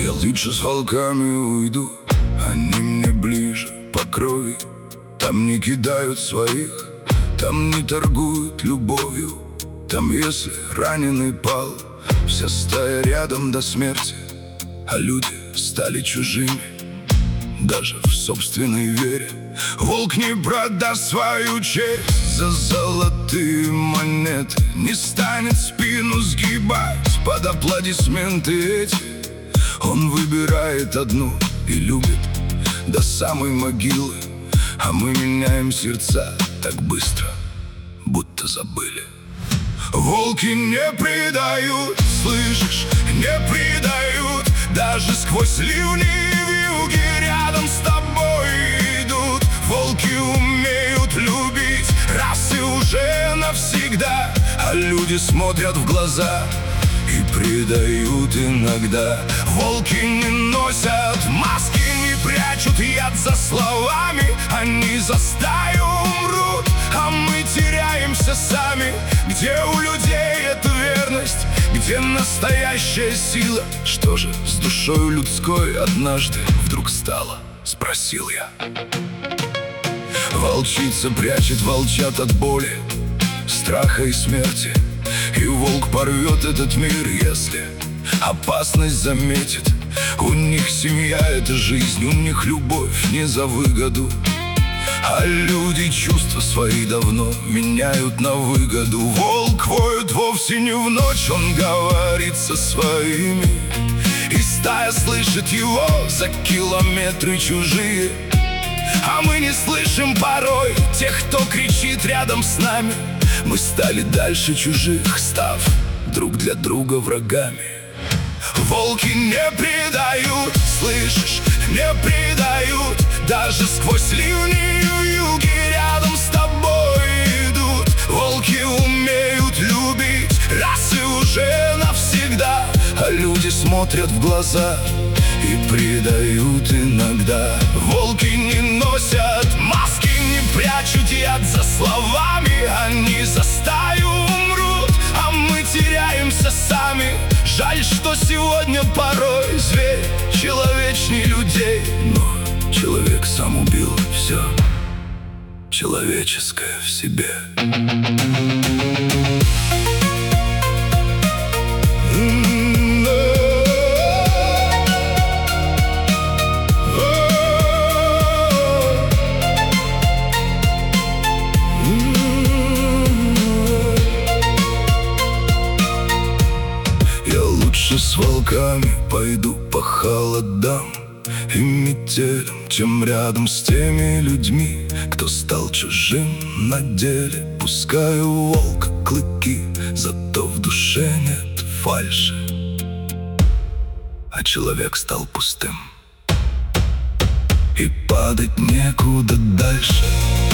Я лучше с волками уйду, они мне ближе по крови. Там не кидают своих, там не торгуют любовью. Там, если раненый пал, вся стая рядом до смерти. А люди стали чужими, даже в собственной вере. Волк не продаст свою честь за золотые монеты, не станет спину сгибать под аплодисменты эти. Он выбирает одну и любит до самой могилы. А мы меняем сердца так быстро, будто забыли. Волки не предают, слышишь, не предают. Даже сквозь ливни и вьюги рядом с тобой идут. Волки умеют любить раз и уже навсегда. А люди смотрят в глаза и предают иногда. Волки не носят маски, не прячут яд за словами. Они за стаю умрут, а мы теряемся сами. Где у людей эта верность, где настоящая сила? Что же с душою людской однажды вдруг стало? Спросил я. Волчица прячет волчат от боли, страха и смерти. И волк порвет этот мир, если опасность заметит. У них семья — это жизнь, у них любовь не за выгоду. А люди чувства свои давно меняют на выгоду. Волк воет вовсе не в ночь, он говорит со своими. И стая слышит его за километры чужие. А мы не слышим порой тех, кто кричит рядом с нами. Мы стали дальше чужих, став друг для друга врагами. Волки не предают, слышишь, не предают. Даже сквозь ливни и вьюги рядом с тобой идут. Волки умеют любить раз и уже навсегда. А люди смотрят в глаза и предают иногда. Волки не носят маски, не прячут яд за словами. Они за стаю умрут, а мы теряемся сами. Жаль, что сегодня порой зверь человечней людей. Но человек сам убил все человеческое в себе. С волками пойду по холодам и метелям, чем рядом с теми людьми, кто стал чужим на деле. Пускаю волка клыки, зато в душе нет фальши, а человек стал пустым, и падать некуда дальше.